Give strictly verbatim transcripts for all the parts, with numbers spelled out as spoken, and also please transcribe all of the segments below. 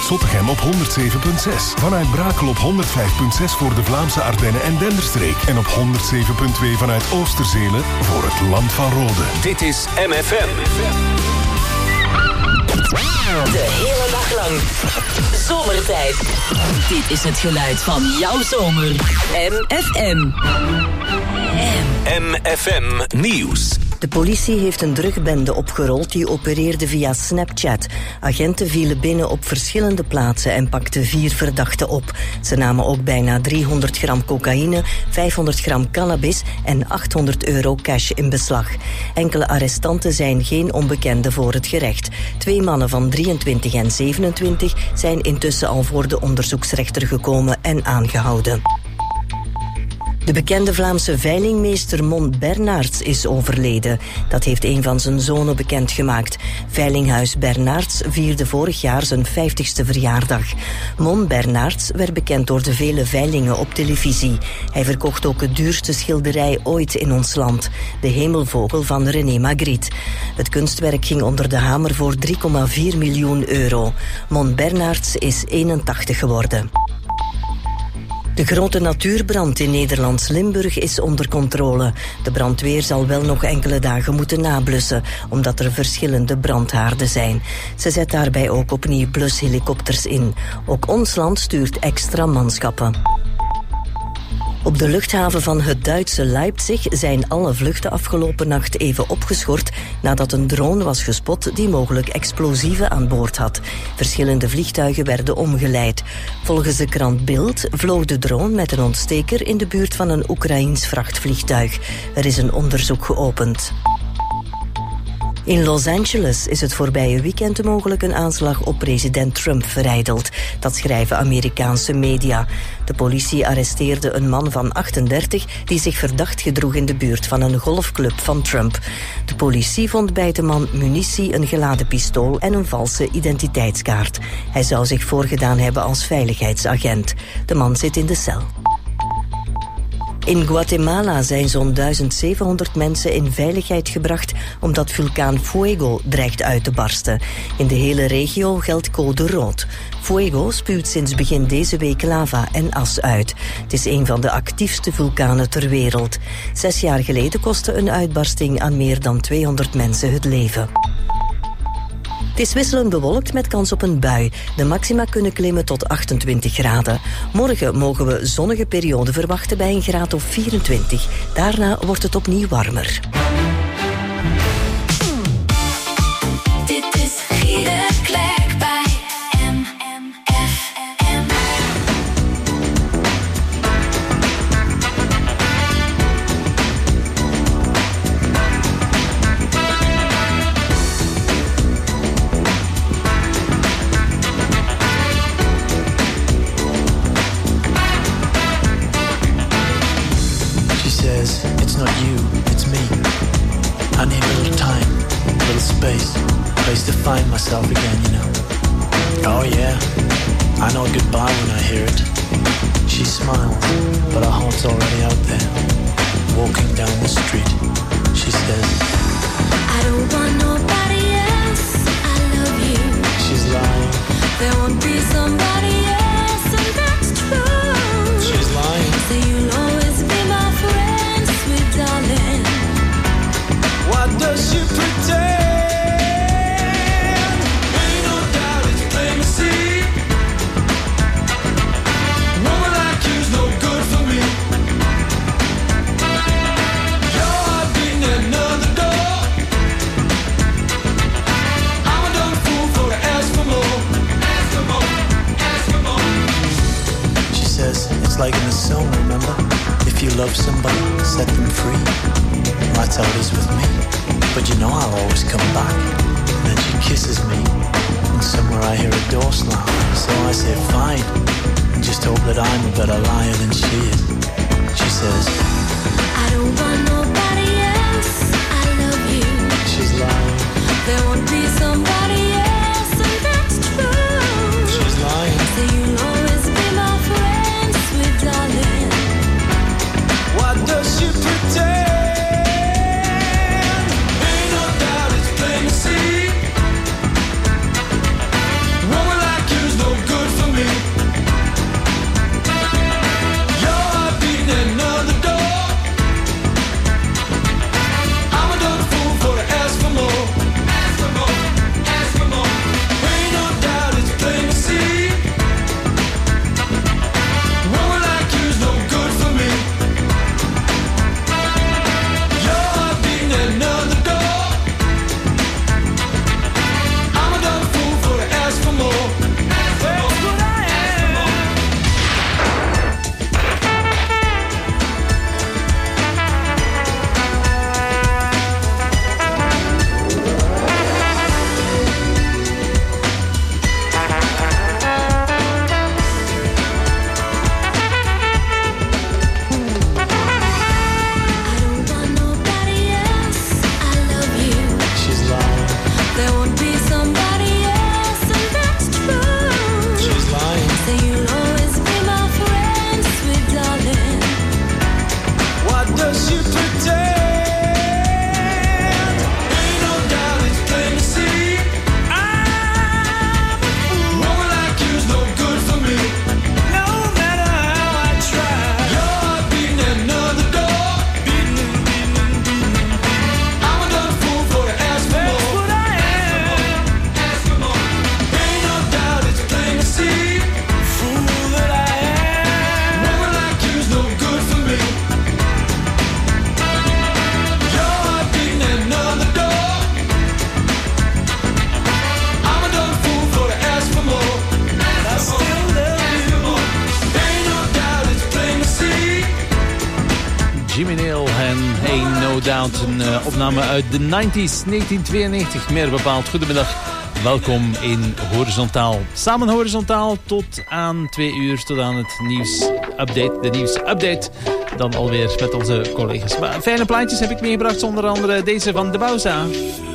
vanuit Zottegem op honderd zeven komma zes. Vanuit Brakel op honderd vijf komma zes voor de Vlaamse Ardennen en Denderstreek. En op honderd zeven komma twee vanuit Oosterzelen voor het Land van Rode. Dit is M F M. De hele dag lang. Zomertijd. Dit is het geluid van jouw zomer. M F M. M F M Nieuws. De politie heeft een drugbende opgerold die opereerde via Snapchat. Agenten vielen binnen op verschillende plaatsen en pakten vier verdachten op. Ze namen ook bijna driehonderd gram cocaïne, vijfhonderd gram cannabis en achthonderd euro cash in beslag. Enkele arrestanten zijn geen onbekenden voor het gerecht. Twee mannen van drieëntwintig en zevenentwintig zijn intussen al voor de onderzoeksrechter gekomen en aangehouden. De bekende Vlaamse veilingmeester Mon Bernards is overleden. Dat heeft een van zijn zonen bekendgemaakt. Veilinghuis Bernards vierde vorig jaar zijn vijftigste verjaardag. Mon Bernards werd bekend door de vele veilingen op televisie. Hij verkocht ook het duurste schilderij ooit in ons land. De Hemelvogel van René Magritte. Het kunstwerk ging onder de hamer voor drie komma vier miljoen euro. Mon Bernards is eenentachtig geworden. De grote natuurbrand in Nederlands Limburg is onder controle. De brandweer zal wel nog enkele dagen moeten nablussen, omdat er verschillende brandhaarden zijn. Ze zet daarbij ook opnieuw blushelikopters in. Ook ons land stuurt extra manschappen. Op de luchthaven van het Duitse Leipzig zijn alle vluchten afgelopen nacht even opgeschort nadat een drone was gespot die mogelijk explosieven aan boord had. Verschillende vliegtuigen werden omgeleid. Volgens de krant Bild vloog de drone met een ontsteker in de buurt van een Oekraïens vrachtvliegtuig. Er is een onderzoek geopend. In Los Angeles is het voorbije weekend mogelijk een aanslag op president Trump verijdeld. Dat schrijven Amerikaanse media. De politie arresteerde een man van achtendertig die zich verdacht gedroeg in de buurt van een golfclub van Trump. De politie vond bij de man munitie, een geladen pistool en een valse identiteitskaart. Hij zou zich voorgedaan hebben als veiligheidsagent. De man zit in de cel. In Guatemala zijn zo'n duizend zevenhonderd mensen in veiligheid gebracht omdat vulkaan Fuego dreigt uit te barsten. In de hele regio geldt code rood. Fuego spuwt sinds begin deze week lava en as uit. Het is een van de actiefste vulkanen ter wereld. Zes jaar geleden kostte een uitbarsting aan meer dan tweehonderd mensen het leven. Het is wisselend bewolkt met kans op een bui. De maxima kunnen klimmen tot achtentwintig graden. Morgen mogen we zonnige periode verwachten bij een graad of vierentwintig. Daarna wordt het opnieuw warmer. Dit is Giede Klerk bij M F M. It's not you, it's me. I need a little time, a little space, a place to find myself again, you know. Oh yeah, I know goodbye when I hear it. She smiles, but her heart's already out there. Walking down the street, she says, I don't want nobody else, I love you. She's lying. There won't be somebody else, and that's true. She's lying. So you'll always be my friend, sweet darling. What does she pretend? Ain't no doubt it's plain to see. Woman like you's no good for me. Your heart beating at another door. I'm a dumb fool for to ask for more. Ask for more, ask for more. She says, it's like in the song, remember? If you love somebody, set them free. That's how it is with me. But you know I'll always come back. And then she kisses me. And somewhere I hear a door slam. So I say, fine. And just hope that I'm a better liar than she is. She says, I don't want nobody else, I love you. She's lying. There won't be somebody else, and that's true. She's lying. So you'll always be my friend, sweet darling. What does she pretend? See, woman like you's no No Doubt. Een uh, opname uit de nineties, negentien tweeënnegentig, meer bepaald. Goedemiddag, welkom in Horizontaal. Samen Horizontaal tot aan twee uur, tot aan het nieuws-update. De nieuws-update dan alweer met onze collega's. Maar fijne plaatjes heb ik meegebracht, onder andere deze van De Bauza.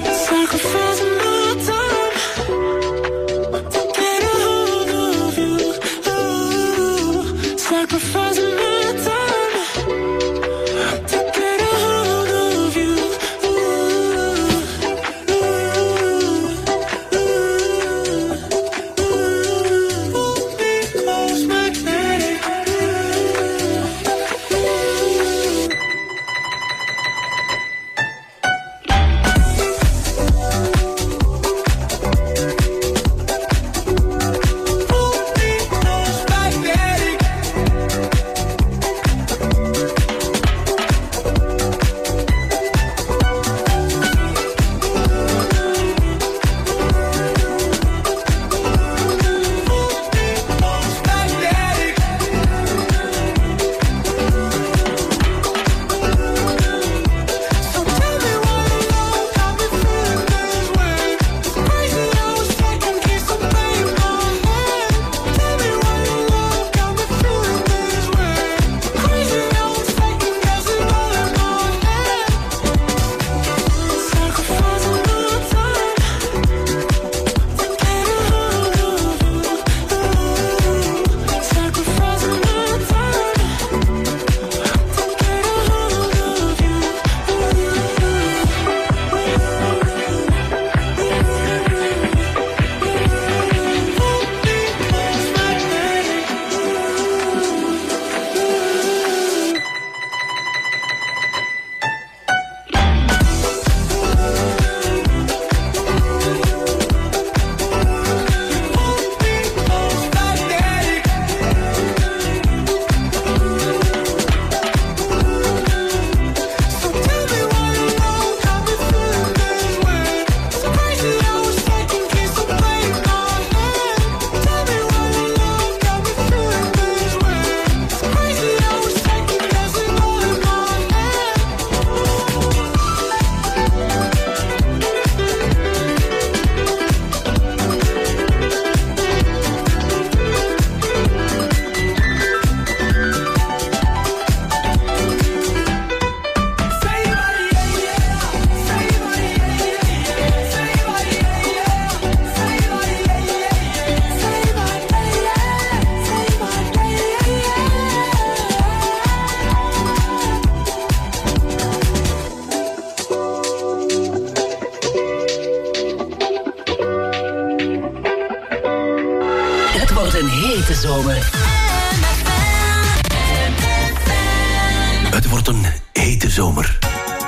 Het wordt een hete zomer.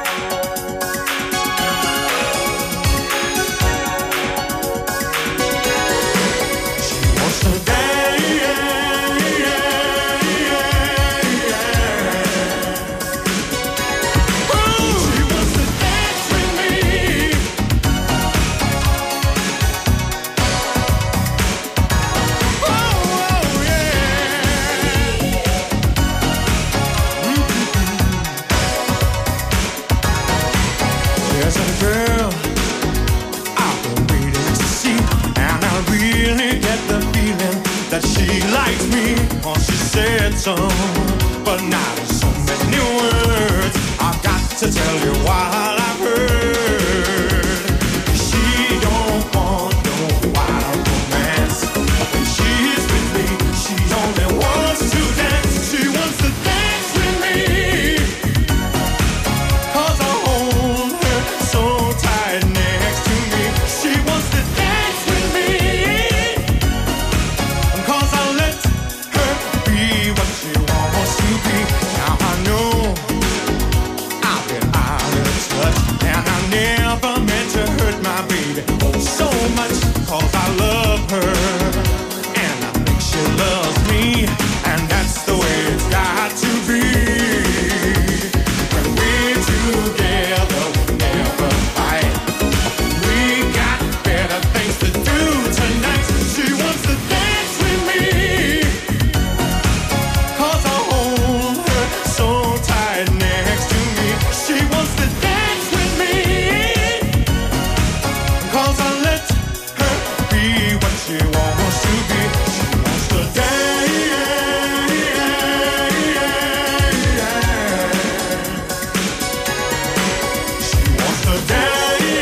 Some, but not so many words. I've got to tell you while I've heard. She don't want no wild romance. When she's with me, she only wants to dance. She wants to dance with me, 'cause I hold her so tight next to me. She wants to dance with me, 'cause I let her be what she wants to be. Now I know I've been out of touch. she wants to be. She wants to dance. She wants to dance.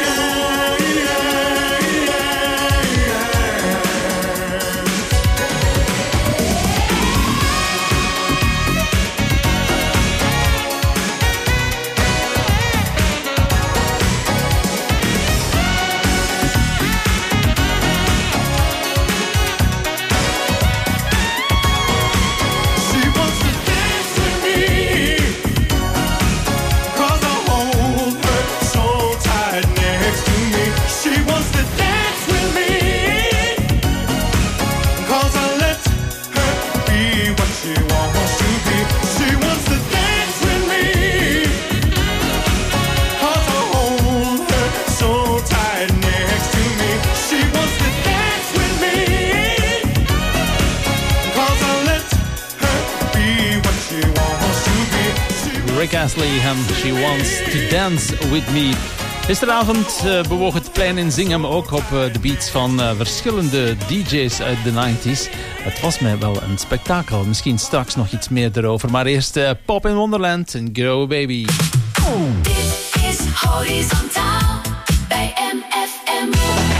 Rick Astley en She Wants to Dance With Me. Gisteravond uh, bewoog het plein in Zingham ook op uh, de beats van uh, verschillende D J's uit de negentig. Het was mij wel een spektakel. Misschien straks nog iets meer erover. Maar eerst uh, Pop in Wonderland en Grow Baby. Dit is Horizontaal bij M F M.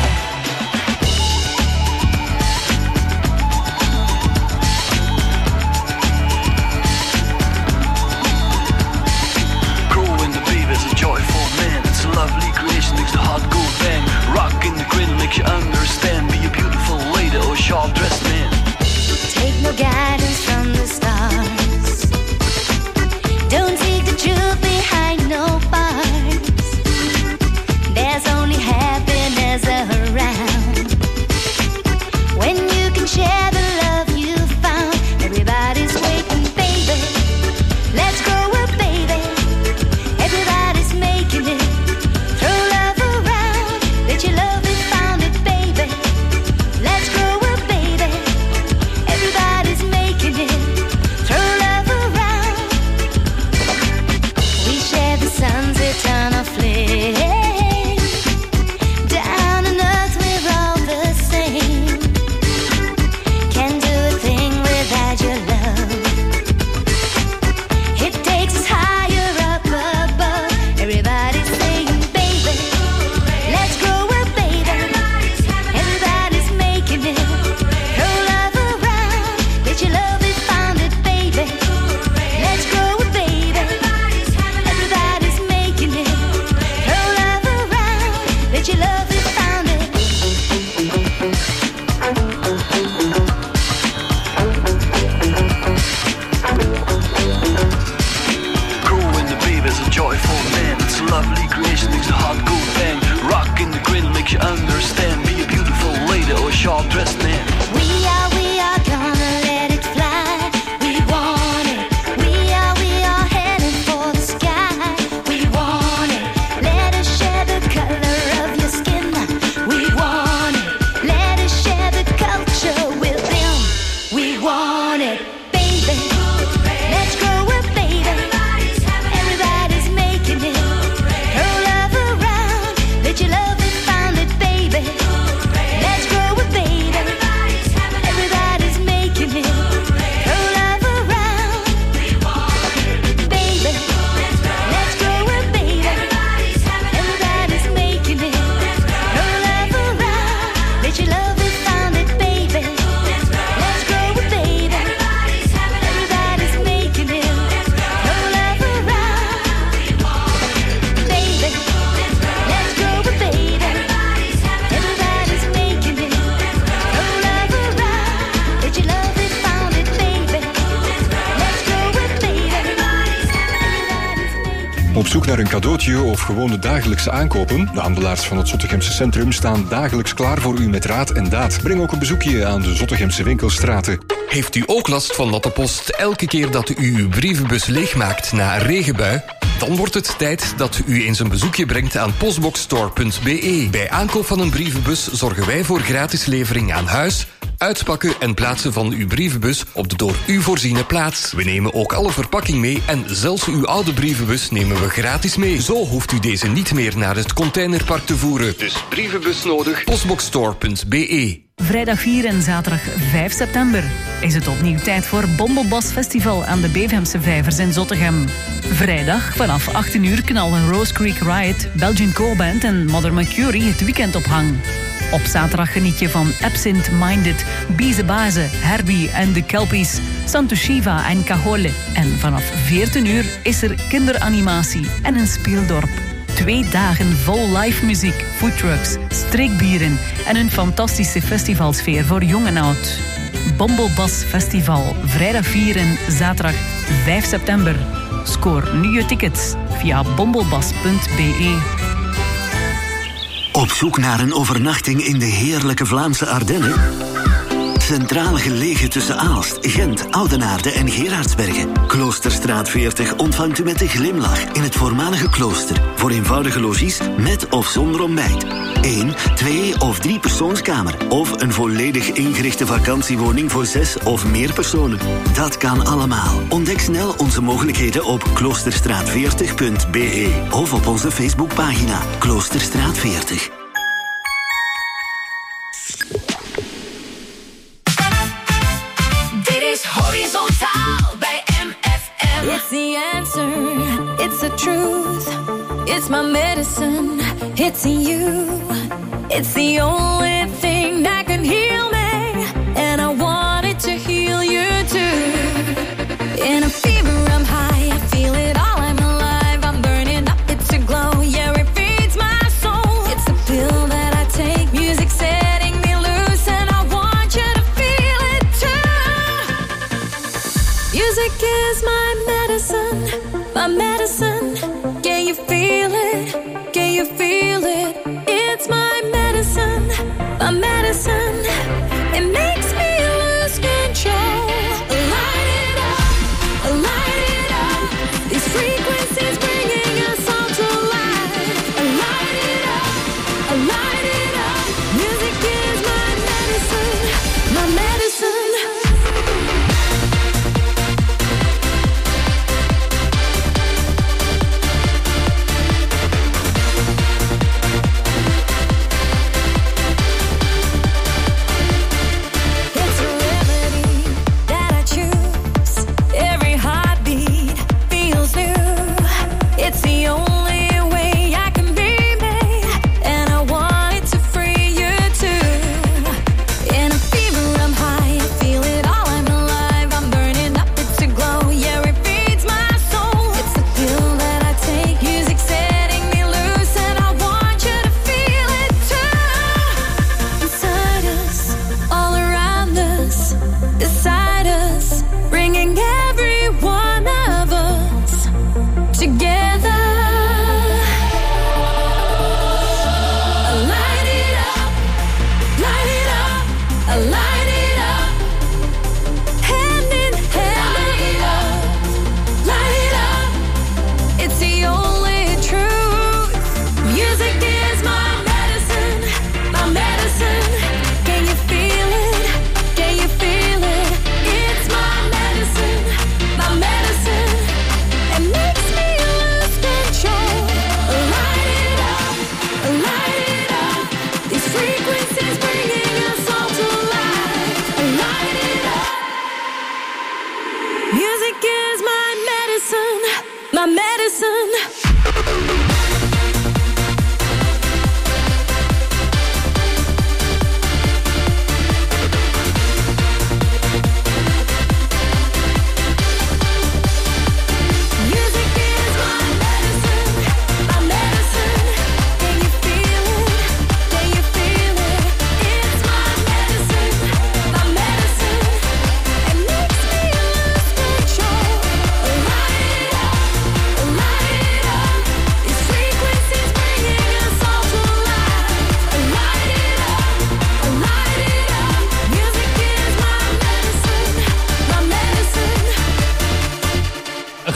Lovely creation makes the heart go bang. Rock in the cradle makes you understand. Be a beautiful lady or a sharp-dressed man. Take no guidance from the stars. Don't take the truth behind no bars. There's only happiness around. When you can share the love you found. Everybody's waiting, baby. Let's grow up, baby. Everybody's making it. You love it, found it, baby. Let's grow up, baby. Everybody's making it. Throw love around. We share the sun's eternal flame. Down on earth we're all the same. Can't do a thing without your love. It takes us higher up above. Everybody's saying, baby, let's grow. You understand, be a beautiful lady or a sharp-dressed man. We are, we are gonna let it fly. We want it. We are, we are heading for the sky. We want it. Let us share the color of your skin. We want it. Let us share the culture with them. We want it, baby. Let's grow up, baby. Everybody's making it. Throw love around. Let your love be found it, baby. Let's grow up, baby. Everybody's making it. Throw love around. Baby, let's grow up, baby. Everybody's making it. Throw love around. Let your love be found it, baby. Let's grow up, baby. Everybody's making it. Throw love around. Baby, let's grow up, baby. Everybody's making it. Throw love around. Let your love be found it, baby. Let's grow up, baby. Everybody's making it. Op zoek naar een cadeautje of gewoon de dagelijkse aankopen? De handelaars van het Zottegemse Centrum staan dagelijks klaar voor u met raad en daad. Breng ook een bezoekje aan de Zottegemse winkelstraten. Heeft u ook last van natte post elke keer dat u uw brievenbus leegmaakt na een regenbui? Dan wordt het tijd dat u eens een bezoekje brengt aan postboxstore punt be. Bij aankoop van een brievenbus zorgen wij voor gratis levering aan huis, Uitpakken en plaatsen van uw brievenbus op de door u voorziene plaats. We nemen ook alle verpakking mee en zelfs uw oude brievenbus nemen we gratis mee. Zo hoeft u deze niet meer naar het containerpark te voeren. Dus brievenbus nodig, postboxstore punt b e. Vrijdag vier en zaterdag vijf september is het opnieuw tijd voor Bombelbas Festival aan de Bevemse Vijvers in Zottegem. Vrijdag vanaf achttien uur knallen Rose Creek Riot, Belgian Core-band en Mother Mercury het weekend op hang. Op zaterdag geniet je van Absent Minded, Bize Baze, Herbie en de Kelpies, Santo Shiva en Cajole. En vanaf veertien uur is er kinderanimatie en een speeldorp. Twee dagen vol live muziek, foodtrucks, streekbieren en een fantastische festivalsfeer voor jong en oud. Bombelbas Festival, vrijdag vier en zaterdag vijf september. Scoor nu je tickets via bombelbas punt b e. Op zoek naar een overnachting in de heerlijke Vlaamse Ardennen? Centraal gelegen tussen Aalst, Gent, Oudenaarde en Gerardsbergen. Kloosterstraat veertig ontvangt u met een glimlach in het voormalige klooster. Voor eenvoudige logies met of zonder ontbijt. Eén, twee of drie persoonskamer. Of een volledig ingerichte vakantiewoning voor zes of meer personen. Dat kan allemaal. Ontdek snel onze mogelijkheden op kloosterstraat veertig punt b e of op onze Facebookpagina Kloosterstraat veertig. Horizontaal bij M F M. It's the answer, it's the truth. It's my medicine, it's in you. It's the only thing that can heal me. And I want it to heal you too. In a fever I'm high, I feel it all, I'm alive. I'm burning up, it's a glow, yeah it feeds my soul. It's the pill that I take, music setting me loose. And I want you to feel it too. Music is my medicine, my medicine. Can you feel it? Can you feel it? It's my medicine, my medicine.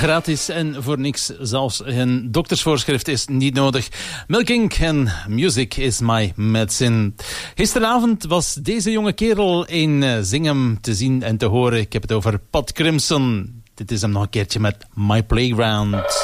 gratis en voor niks. Zelfs een doktersvoorschrift is niet nodig. Milking en Music is my medicine. Gisteravond was deze jonge kerel in Zingem te zien en te horen. Ik heb het over Pat Crimson. Dit is hem nog een keertje met My Playground.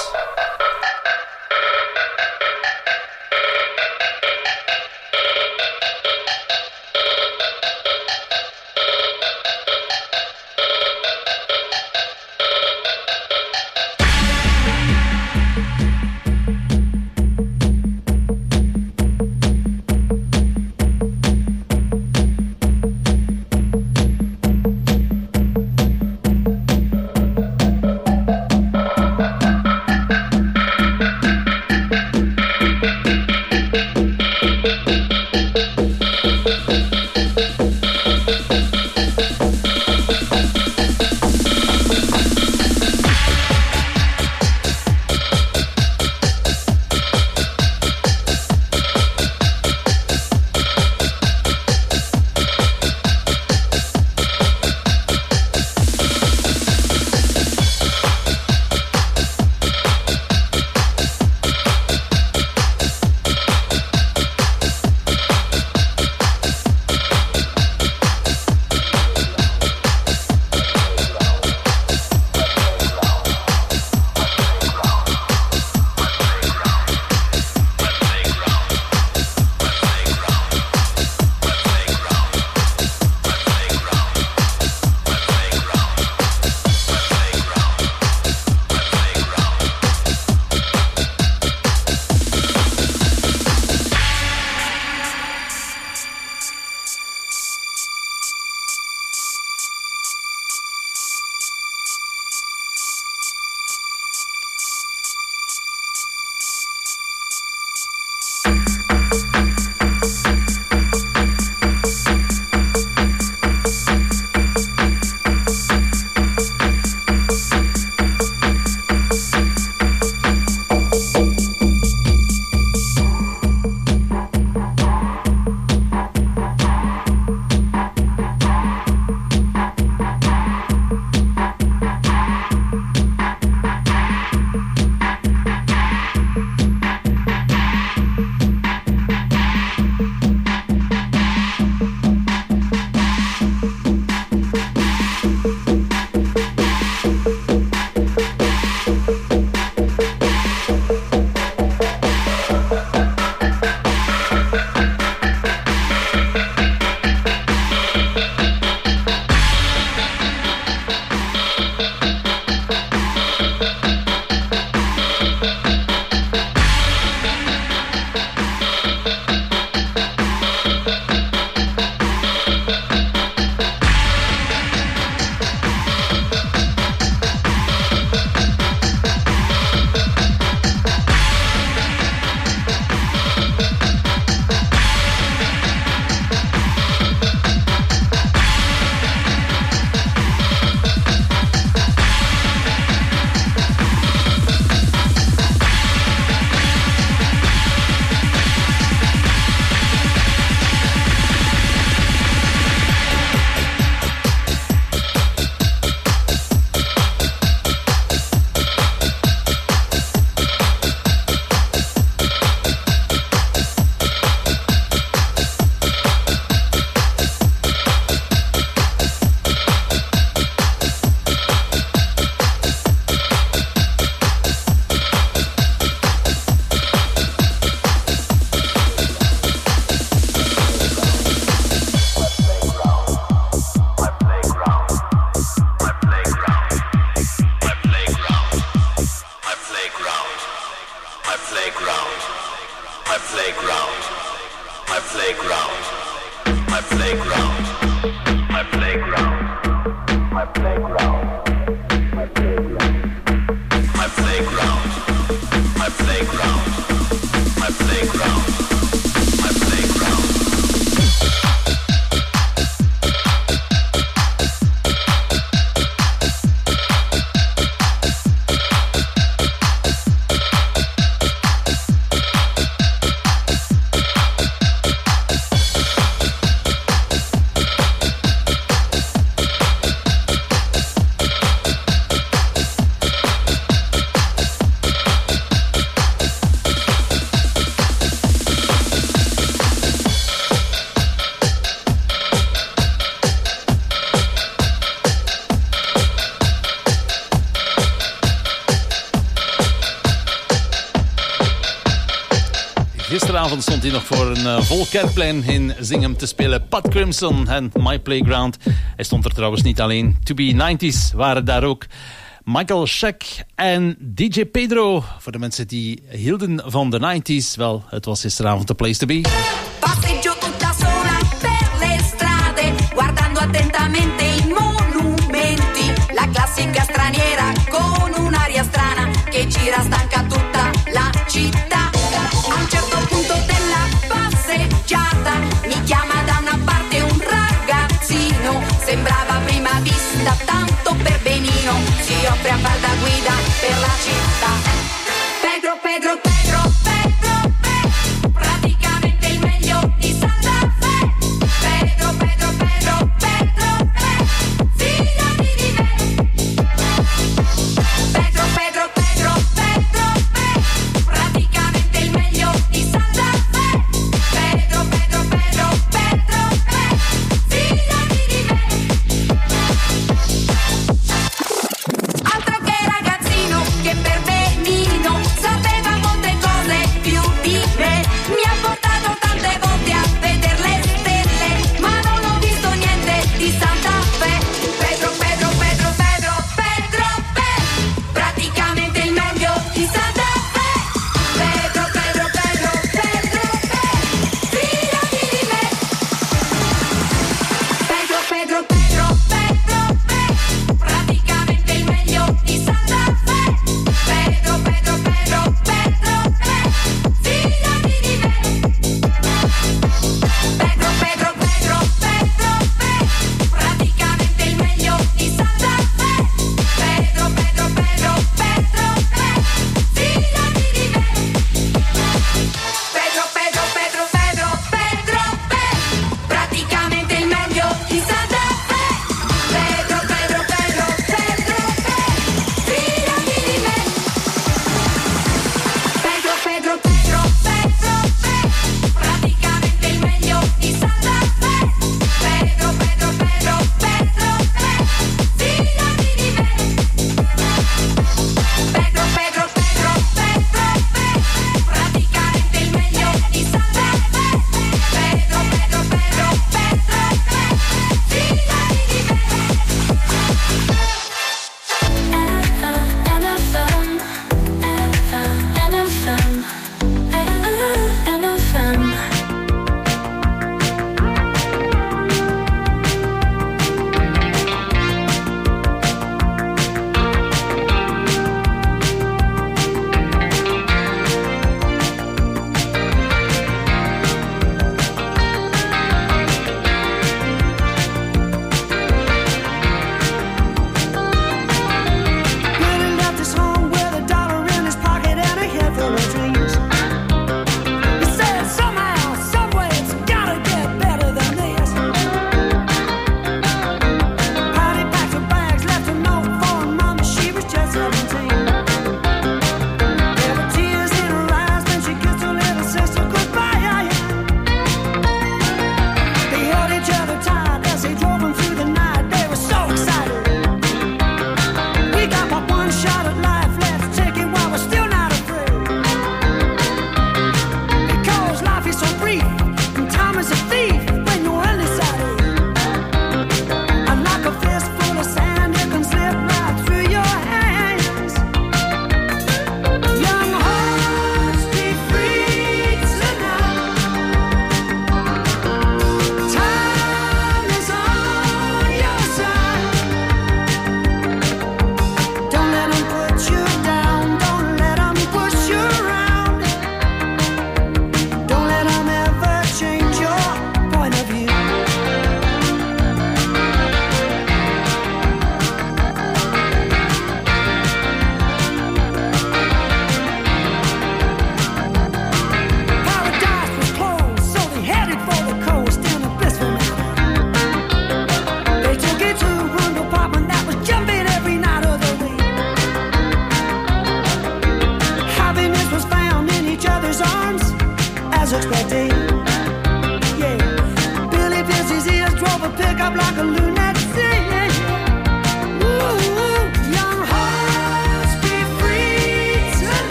Gisteravond stond hij nog voor een uh, vol Kerkplein in Zingem te spelen. Pat Crimson en My Playground. Hij stond er trouwens niet alleen. To Be nineties waren daar ook. Michael Scheck en D J Pedro. Voor de mensen die hielden van de nineties. Wel, het was gisteravond de place to be. Passeggio tutta sola per le strade, guardando attentamente i monumenti. La classica straniera con un'aria strana che gira stanca tutta la città. A un certo punto della passeggiata mi chiama da una parte un ragazzino. Sembrava a prima vista tanto per benino. Si offre a far da guida per la città. Pedro, Pedro, Pedro, Pedro, Pedro. Praticamente il meglio di San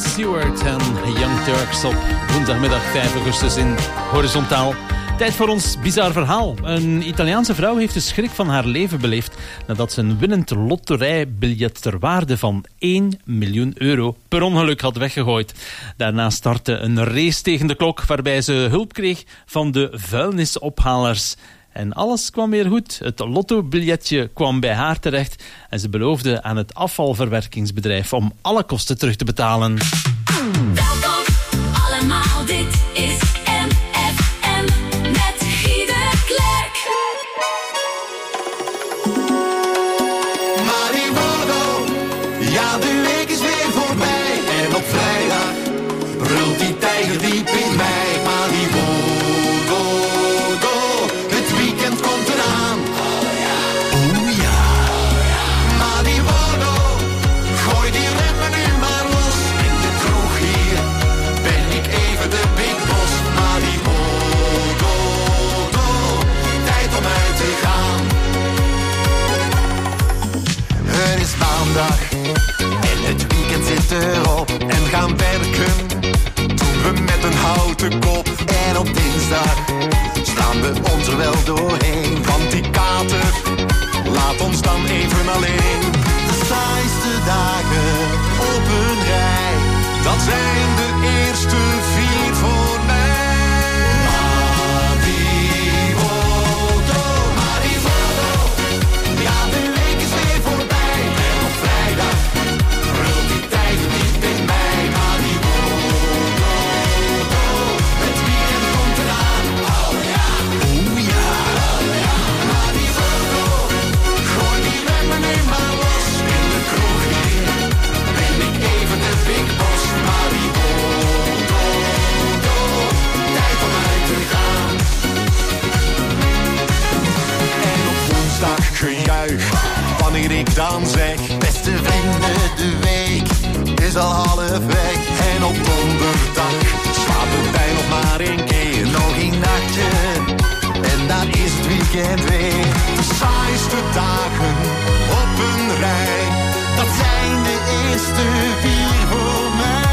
Stewart en Young Turks op woensdagmiddag vijf augustus in Horizontaal. Tijd voor ons bizar verhaal. Een Italiaanse vrouw heeft de schrik van haar leven beleefd nadat ze een winnend loterijbiljet ter waarde van één miljoen euro per ongeluk had weggegooid. Daarna startte een race tegen de klok waarbij ze hulp kreeg van de vuilnisophalers. En alles kwam weer goed. Het lottobiljetje kwam bij haar terecht en ze beloofde aan het afvalverwerkingsbedrijf om alle kosten terug te betalen. Welkom allemaal, dit is M F M met Guy de Klerk. Maribondo, ja de week is weer voorbij. En op vrijdag brult die tijger diep in mij. Maribondo, het weekend komt eraan. Oh ja, oh ja. Maribondo, gooi die remmen nu maar los. In de kroeg hier ben ik even de big boss. Maribondo, tijd om uit te gaan. Het is maandag en het weekend zit erop. En gaan werken doen we met een houten kop. En op dinsdag staan we ons er wel doorheen. Want die kater laat ons dan even alleen. De saaiste dagen op een rij, dat zijn de eerste vier voor mij. Maribondo, Maribondo, ja de week is weer voorbij. En op vrijdag brult die tijd diep in mij. Maribondo, het weekend komt eraan. Oh ja, oh ja, oh ja. Maribondo, gooi die remmen nu maar los. In de kroeg hier ben ik even de big boss. Maribondo, tijd om uit te gaan. En op woensdag gejuich wanneer ik dan zeg: beste vrienden, de week is al half weg. En op donderdag slapen wij nog maar één keer. Nog een nachtje en dan is het weekend weer. De saaiste dagen op een rij, dat zijn de eerste vier voor mij.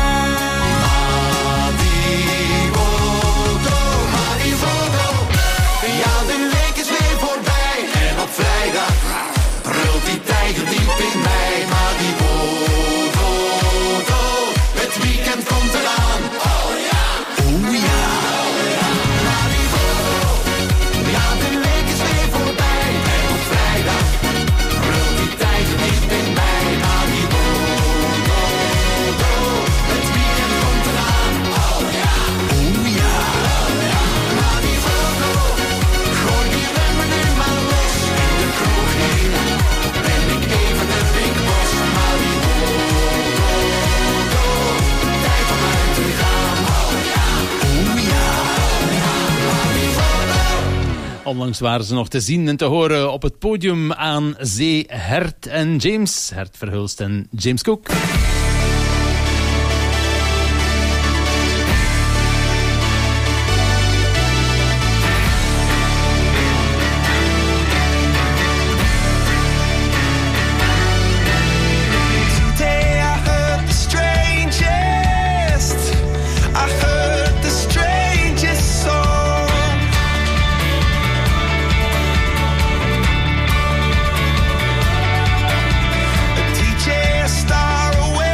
Maribondo, Maribondo, ja de week is weer voorbij. En op vrijdag brult die tijger diep in mij. Maribondo, het weekend komt eraan. Oh ja, oh ja, oh ja. Maribondo, ja de week is weer voorbij. En op vrijdag brult die tijger diep in mij. Maribondo, het weekend komt eraan. Oh ja, oh ja, oh ja. Maribondo, gooi die remmen nu maar los. In de kroeg hier ben ik even de big boss. Maribondo, tijd om uit te gaan. Oh ja, oh ja, oh ja. Maribondo. Onlangs waren ze nog te zien en te horen op het podium aan zee. Hert en James. Hert Verhulst en James Cook. Today I heard the strangest, I heard the strangest song. A D J, a star away.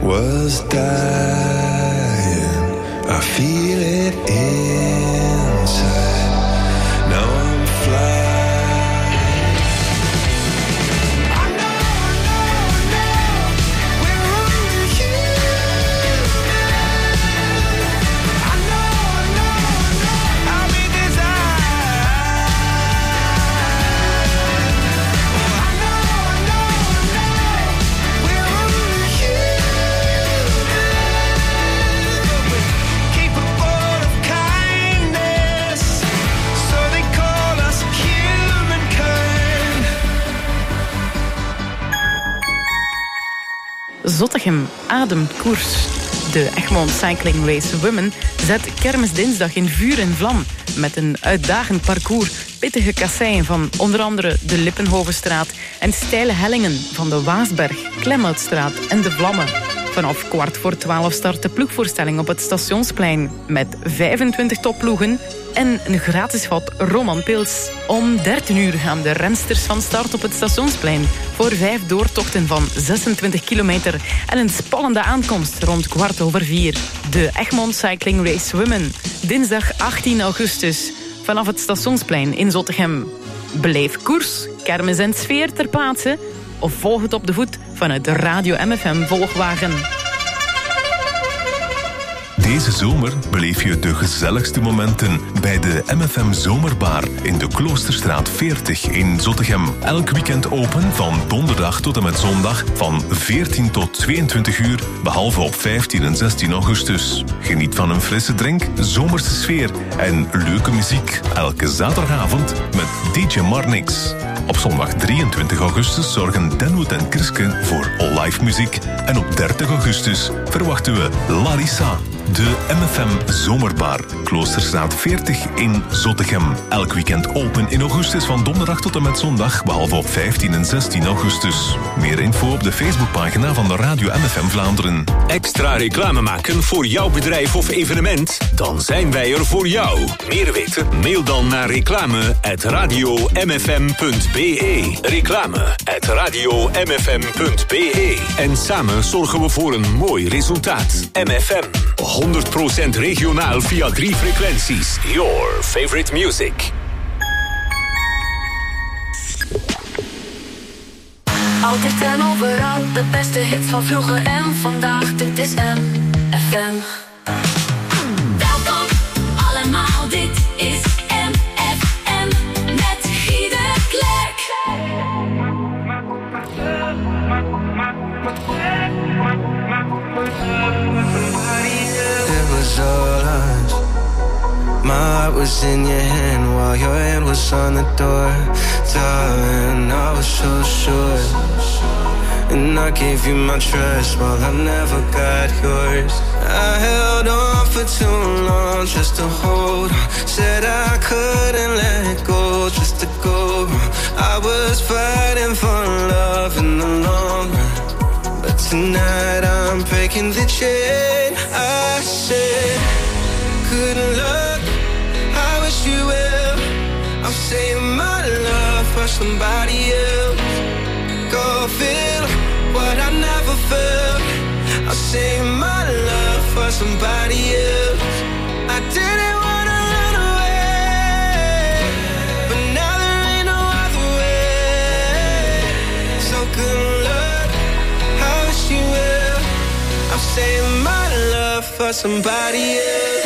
was dying. I feel it inside. Now I'm flying. Zottegem ademt koers. De Egmond Cycling Race Women zet kermisdinsdag in vuur en vlam met een uitdagend parcours, pittige kasseien van onder andere de Lippenhovenstraat en steile hellingen van de Waasberg, Klemhoutstraat en de Vlammen. Vanaf kwart voor twaalf start de ploegvoorstelling op het Stationsplein met vijfentwintig topploegen en een gratis vat Roman Pils. Om dertien uur gaan de rensters van start op het Stationsplein voor vijf doortochten van zesentwintig kilometer en een spannende aankomst rond kwart over vier. De Egmond Cycling Race Women, dinsdag achttien augustus, vanaf het Stationsplein in Zottegem. Beleef koers, kermis en sfeer ter plaatse of volg het op de voet vanuit de Radio M F M Volgwagen. Deze zomer beleef je de gezelligste momenten bij de M F M Zomerbar in de Kloosterstraat veertig in Zottegem. Elk weekend open van donderdag tot en met zondag van veertien tot tweeëntwintig uur, behalve op vijftien en zestien augustus. Geniet van een frisse drink, zomerse sfeer en leuke muziek. Elke zaterdagavond met D J Marnix. Op zondag drieëntwintig augustus zorgen Denwood en Kriske voor live muziek. En op dertig augustus verwachten we Larissa. De M F M Zomerbar, Kloosterstraat veertig in Zottegem. Elk weekend open in augustus van donderdag tot en met zondag, behalve op vijftien en zestien augustus. Meer info op de Facebookpagina van de Radio M F M Vlaanderen. Extra reclame maken voor jouw bedrijf of evenement? Dan zijn wij er voor jou. Meer weten? Mail dan naar reclame at radio m f m punt b e. Reclame at radio m f m punt b e. En samen zorgen we voor een mooi resultaat. M F M. honderd procent regionaal via drie frequenties. Your favorite music. Altijd en overal, de beste hits van vroeger en vandaag. Dit is M F M. Welkom allemaal, dit is M F M met Guy de Klerk. It was all us. My heart was in your hand while your hand was on the door. Darling, I was so sure. And I gave you my trust while I never got yours. I held on for too long just to hold on. Said I couldn't let go just to go wrong. I was fighting for love in the long run, but tonight I'm breaking the chain. I said, good luck, I wish you well. I'm saying my love for somebody else. Go feel what I never felt. I'm saying my love for somebody else. I didn't wanna run away, but now there ain't no other way. So good luck, I wish you well. I'm saying my love for somebody else.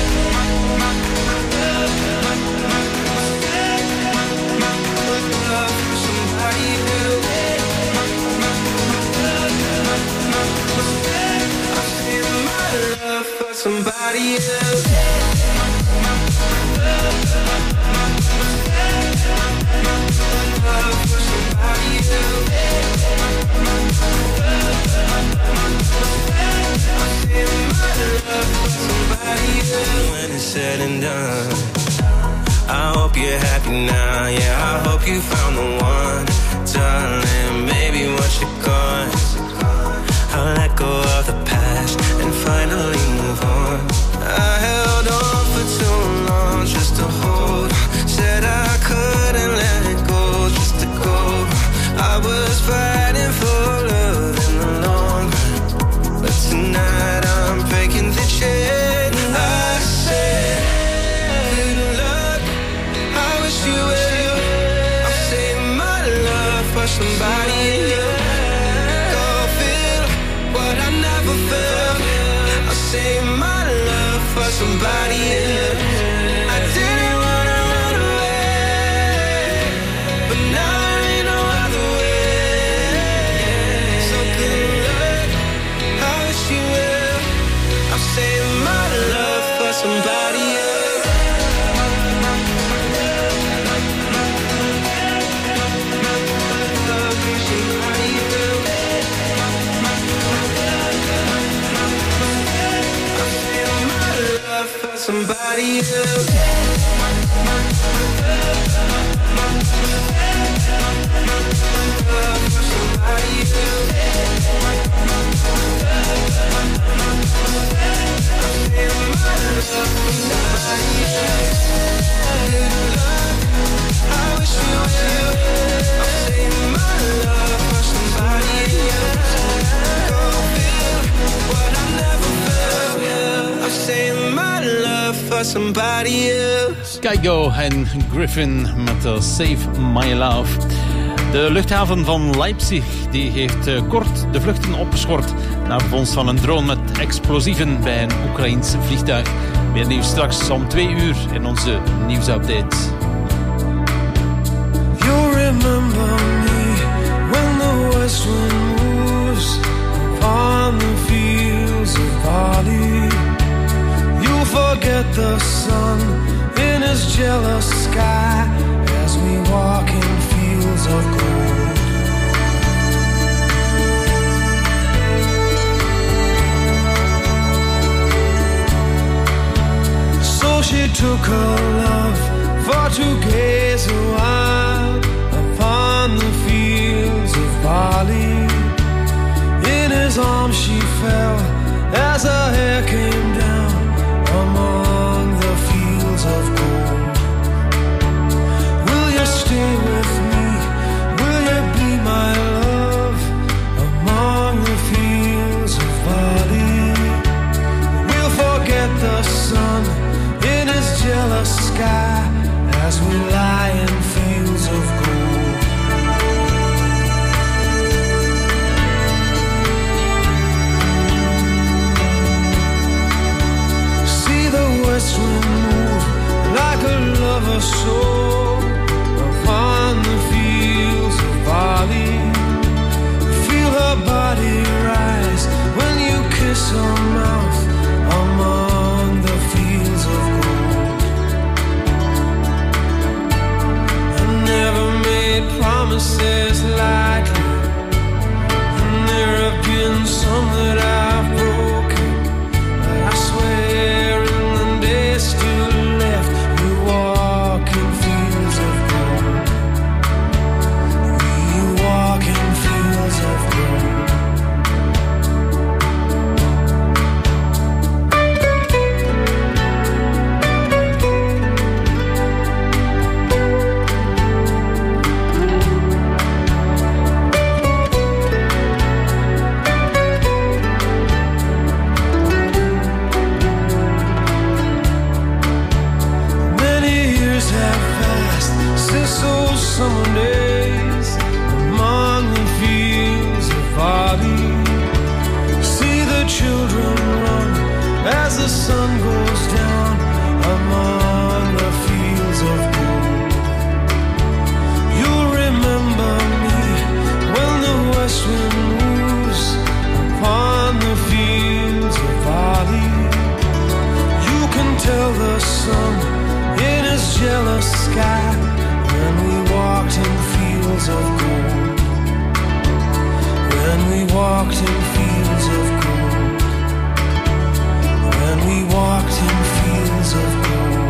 Somebody else. When it's said and done, I hope you're happy now. Yeah, I hope you found the one, darling. Maybe once you're gone, I'll let go of the past and finally move on. I held on for too long just to hold on. Said I couldn't let it go just to go. I was fighting for love in the long run, but never felt. I'll save my love for somebody else. I didn't wanna run away, but now there ain't no other way. So good luck, I wish you well. I'll save my love for somebody else. Somebody else. Somebody else. Kygo en Griffin met uh, Save My Love. De luchthaven van Leipzig die heeft uh, kort de vluchten opgeschort na de vondst van een drone met explosieven bij een Oekraïns vliegtuig. Meer nieuws straks om twee uur in onze nieuwsupdate. You remember me when the west wind moves upon the fields of barley. Forget the sun in his jealous sky as we walk in fields of gold. So she took her love for to gaze a while upon the fields of barley. In his arms she fell as her hair came down among the fields of gold. Will you stay with me? Will you be my love among the fields of barley? We'll forget the sun in his jealous sky as we lie in fields of gold. West wind move like a lover's soul upon the fields of barley. Feel her body rise when you kiss her mouth among the fields of gold. I never made promises lightly, and there have been some that I've broken, but I swear still left, you walk in fields of gold. We walk in fields of gold. Summer days among the fields of barley. See the children run as the sun goes down among the fields of gold. You'll remember me when the west wind moves upon the fields of barley. You can tell the sun in his jealous sky when we walked in fields of gold. When we walked in fields of gold. When we walked in fields of gold.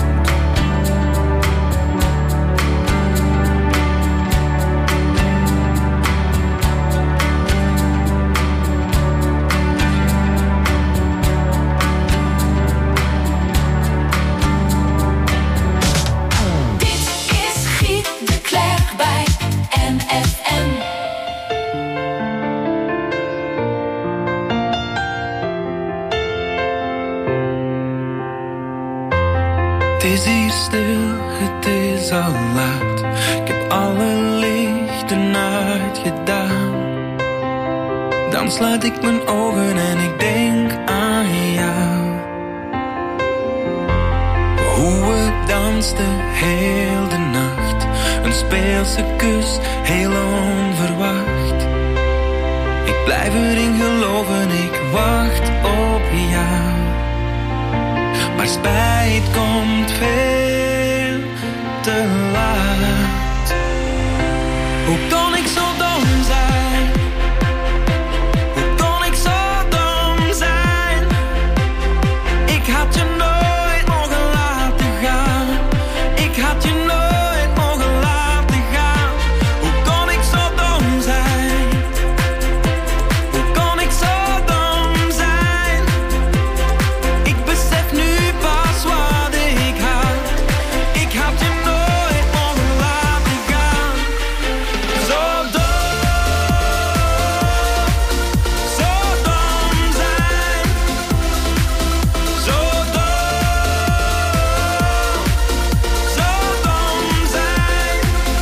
Het is hier stil, het is al laat. Ik heb alle lichten uitgedaan. Dan Dan sluit ik mijn ogen en ik denk aan jou. Hoe we dansten heel de nacht. Een speelse kus, heel onverwacht. Ik blijf erin geloven, ik wacht op jou. Maar spijt komt veel te laat. Hoe kon ik zo dom zijn? Hoe kon ik zo dom zijn? Ik had je nooit mogen laten gaan. Ik had je nooit mogen laten gaan. Hoe kon ik zo dom zijn? Hoe kon ik zo dom zijn? Ik besef nu pas wat ik had. Ik had je nooit mogen laten gaan. Zo dom, zo dom zijn. Zo dom, zo dom zijn.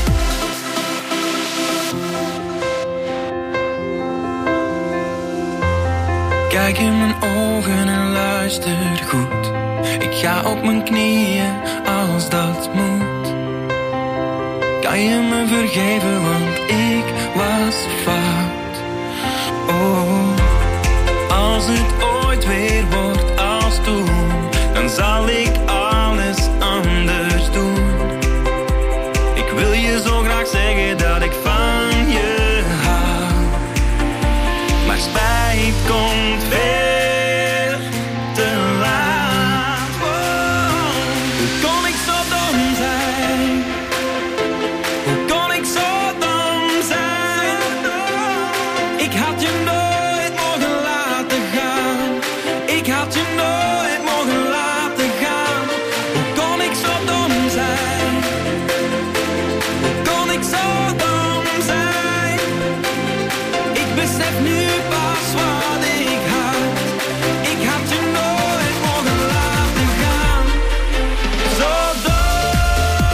Kijk in mijn ogen en luister goed. Ik ga op mijn knieën als dat moet. Kan je me vergeven, want ik was fout. Oh, als het ooit weer wordt als toen, dan zal ik alles anders doen. Ik wil je zo graag zeggen dat ik van je hou. Maar spijt komt veel te laat. Wow. Hoe kon ik zo dom zijn? Hoe kon ik zo dom zijn? Ik had je nooit mogen laten gaan. Ik had je nooit mogen laten gaan. Hoe kon ik zo dom zijn? Hoe kon ik zo dom zijn? Ik besef nu pas wat ik had. Ik had je nooit mogen laten gaan. Zo dom,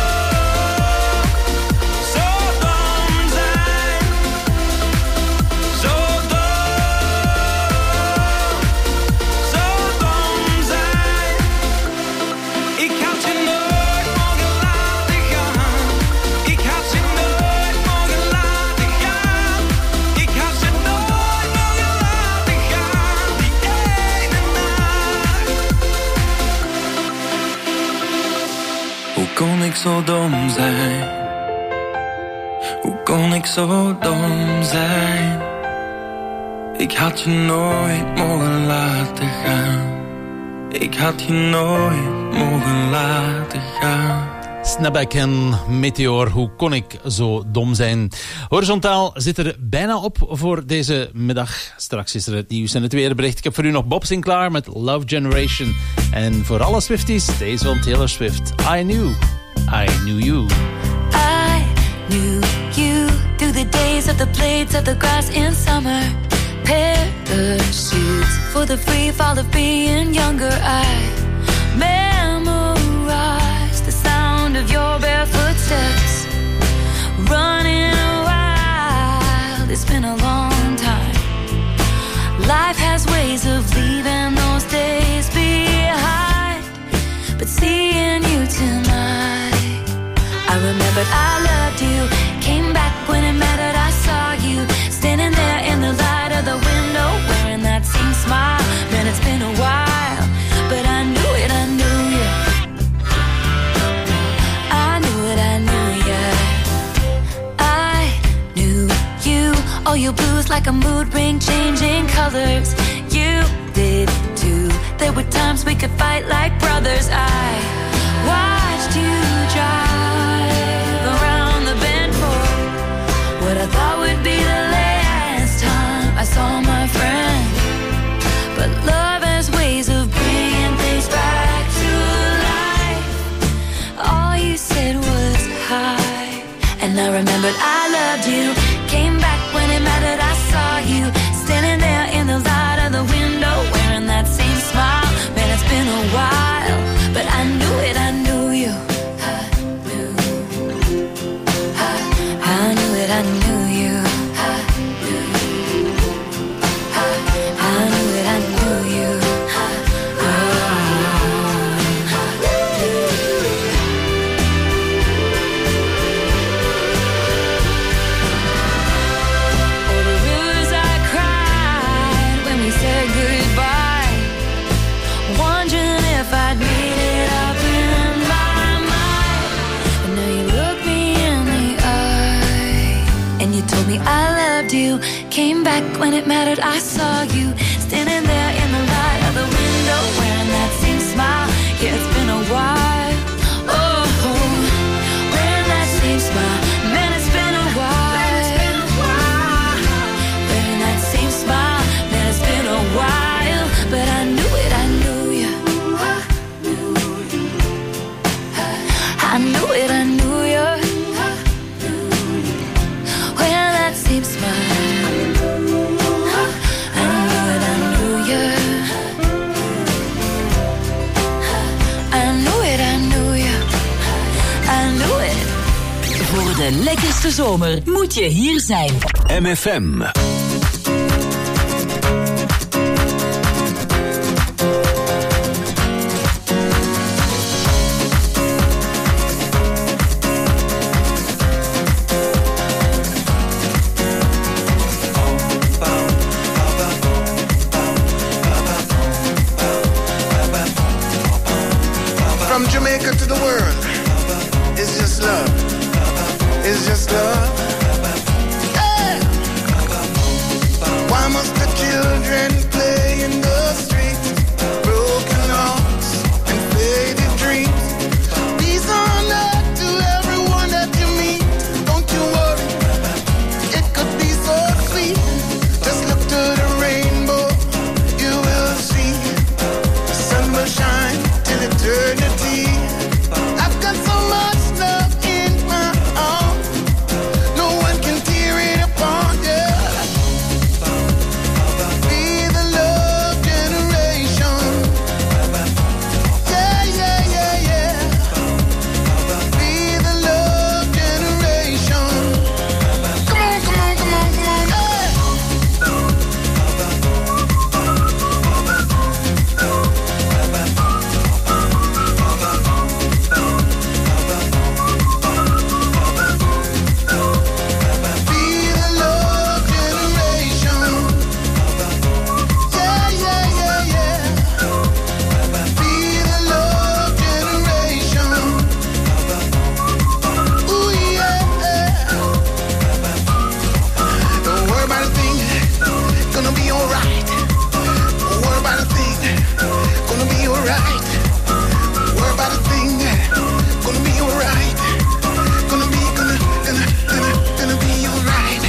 zo dom zijn. Zo dom, zo dom zijn. Ik had je nooit mogen laten gaan. Ik had je nooit mogen laten gaan. Ik had je nooit mogen laten gaan. Die ene nacht. Hoe kon ik zo dom zijn? Hoe kon ik zo dom zijn? Ik had je nooit mogen laten gaan. Ik had je nooit mogen laten gaan. Snapback en Meteor, hoe kon ik zo dom zijn? Horizontaal zit er bijna op voor deze middag. Straks is er het nieuws en het weerbericht. Ik heb voor u nog Bob Sinclair met Love Generation. En voor alle Swifties, deze van Taylor Swift. I knew, I knew you. I knew you through the days of the blades of the grass in summer. Parachutes for the free fall of being younger. I memorized the sound of your bare footsteps. Running wild, it's been a long time. Life has ways of leaving those days behind. But seeing you tonight, I remembered I loved you. Came back when it mattered, I saw you standing there in the light of the window, wearing that same smile. Man, it's been a while, but I knew it, I knew you. I knew it, I knew you. I knew you. All your blues like a mood ring, changing colors. You did too. There were times we could fight like brothers. I watched you drive around the bend for what I thought would be the last time I saw my friend. But love has ways of bringing things back to life. All you said was hi, and I remembered I loved you. Came back when it mattered, I saw you standing there in the light of the window, wearing that same smile. Man, it's been a while, but came back when it mattered. I saw you standing there in the light of the window, wearing that same smile. Yeah, it's been a while. Oh, wearing that same smile. Man, it's been a while. Wearing that same smile. Man, it's been a while. But I knew it, I knew you. I knew it, I knew you. Wearing that same smile. I knew it, I knew you. I knew it, I knew you. I knew it. Voor de lekkerste zomer moet je hier zijn. M F M. From Jamaica to the world, it's just love. It's just love. Yeah. Why must the children play in the streets? Broken hearts and faded dreams. Peace on earth to everyone that you meet. Don't you worry, it could be so sweet. Just look to the rainbow, you will see. The sun will shine till eternity. I've got so much love in my heart, no one can tear it apart, yeah. Be the love generation. Yeah, yeah, yeah, yeah. Be the love generation. Come on, come on, come on, come on, yeah. Be the love generation. Yeah, yeah, yeah, yeah. Be the love generation. Ooh, yeah. Don't worry about a thing, gonna be alright. Don't worry about a thing, gonna be alright. Don't worry about a thing, gonna be alright. Gonna be, gonna, gonna, gonna, gonna be alright.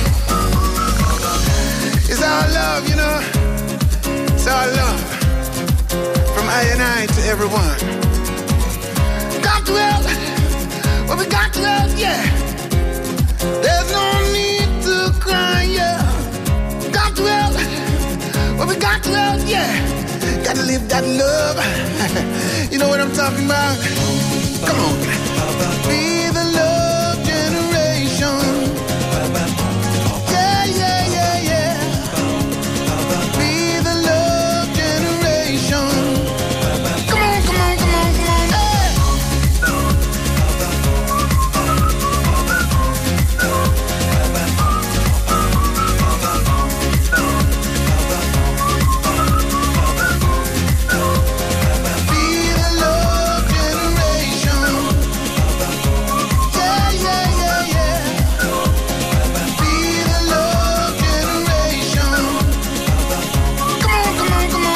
It's our love, you know. It's our love. From I and I to everyone. Got to help. Well, we got to help, yeah. There's no need to cry, yeah. Got to help. Well, we got to help, yeah. Gotta live that love. You know what I'm talking about? Come on. Be